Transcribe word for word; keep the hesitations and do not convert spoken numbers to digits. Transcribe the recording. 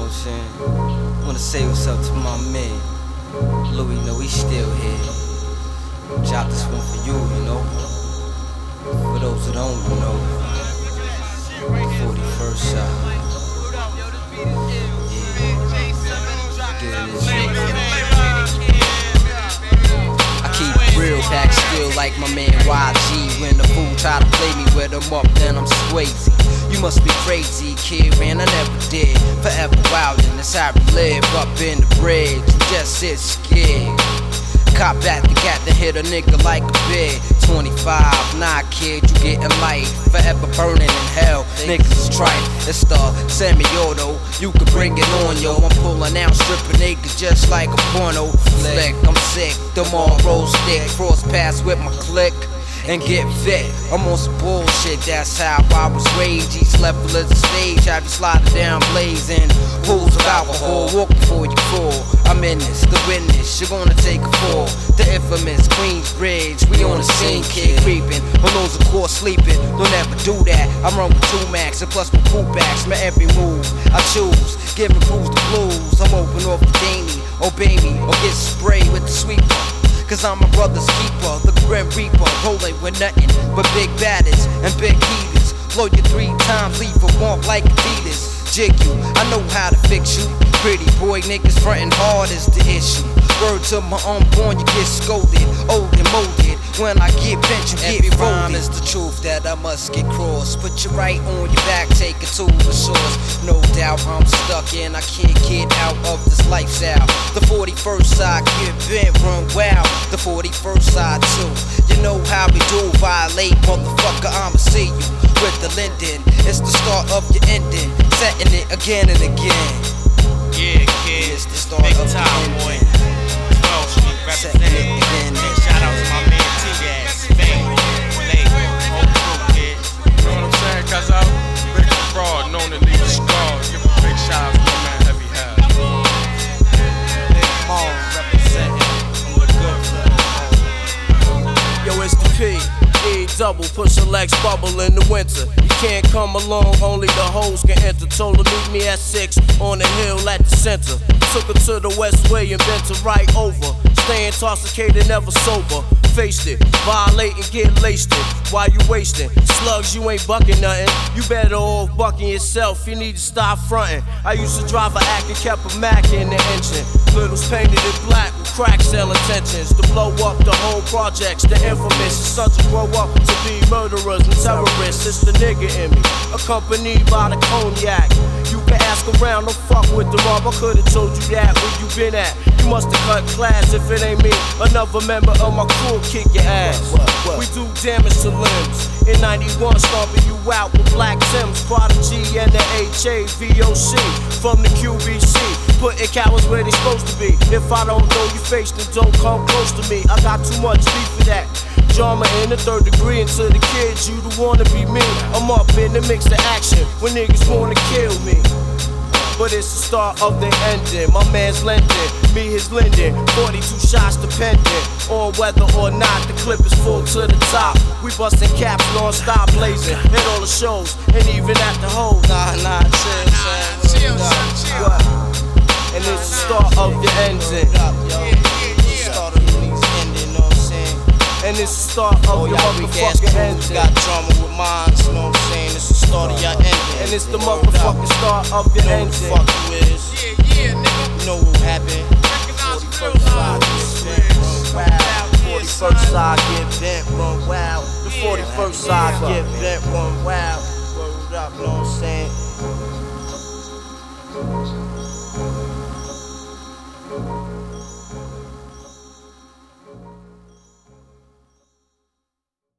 what I'm saying? I wanna say what's up to my man Louis, you know he's still here. Drop this one for you, you know. For those who don't, you know. forty-first shot. Yeah. I keep it real back still like my man Y G. When the fool try to play me with him up, then I'm Swayze. You must be crazy, kid, man, I never did. Forever wildin', that's how we live up in the bridge. You just sit scared. Cop back the gat to hit a nigga like a bed. twenty-five, nah kid, you getting light. Forever burning in hell, niggas is tripe. It's the semi-auto, you can bring it on, yo. I'm pulling out, stripping niggas just like a porno flick. I'm sick, them all roll stick. Cross paths with my click and get fit. I'm on some bullshit, that's how I was raised. Each level of the stage, have you sliding down blazing. Pools of alcohol, walk before you fall. I'm in this, the witness, you're gonna take a fall. The infamous Queensbridge, we on the scene, kid creeping. On those of course sleeping, don't ever do that. I'm run with two max and plus my cool backs. My every move I choose, giving crews the blues. I'm open off the Danny, obey me or get sprayed with the sweeper. Cause I'm my brother's keeper, the Grim Reaper. Rolling with nothing but big badders and big heaters. Blow you three times, leave a walk like Adidas. Jig you, I know how to fix you. Pretty boy niggas frontin' hard is the issue. Word to my unborn, you get scolded, old and molded. When I get bent, you get folded. Every rhyme is the truth that I must get crossed. Put you right on your back, take it to the source. No doubt I'm stuck in, I can't get out of this lifestyle. The forty-first side, get bent, run wild. The forty-first side too. You know how we do, violate, motherfucker, I'ma see you with the Linden. It's the start of your ending, setting it again and again. Yeah, kid, it's the start big of time, the boy. twelve Street representing. Shout out to my man T-Gas, Fame, Lake, whole crew, kid. You know what I'm saying? Cause I'm big fraud, known to leave a scar. Give a big shout out to my man Heavy Hell. Big Mall representing. Good for Yo, it's the P. E double, push a Lex bubble in the winter. You can't come along, only the hoes can enter. Told her meet me at six on the hill at the center. Took her to the West Way and bent her right over. Staying intoxicated, never sober. Faced it, violate and get laced it. While you wasting slugs, you ain't bucking nothing. You better off bucking yourself. You need to stop fronting. I used to drive a act and kept a Mac in the engine. Littles painted in black with crack sale intentions to blow up the whole projects. The infamous sons to grow up to be murderers and terrorists. It's the nigga in me, accompanied by the cognac. You can ask around, don't fuck with the mob. I could've told you that where you been at. You must've cut class if it ain't me. Another member of my crew kick your ass. We do damage to limbs. In ninety-one, stomping you out with Black Timbs, Prodigy and the H A V O C from the Q B C. Putting cowards where they supposed to be. If I don't know your face, then don't come close to me. I got too much beef for that. Drama in the third degree, and to the kids, you don't wanna be me. I'm up in the mix of action when niggas wanna kill me. But it's the start of the ending. My man's lending, me his lending. forty-two shots dependent on whether or not the clip is full to the top. We busting caps non-stop blazing at all the shows and even at the hoes. Nah, nah, chill, chill, chill. What? And it's the start of the ending. And it's the start of oh, your motherfucking ending. Got drama with mines, you know what I'm saying? It's the start of your ending. And it's the motherfucking start of your ending. You know who the fuck you is. Yeah, yeah, nigga. You know what happened. forty-first side, forty-first side, get bent, run wild. The forty-first side, get bent, run wild.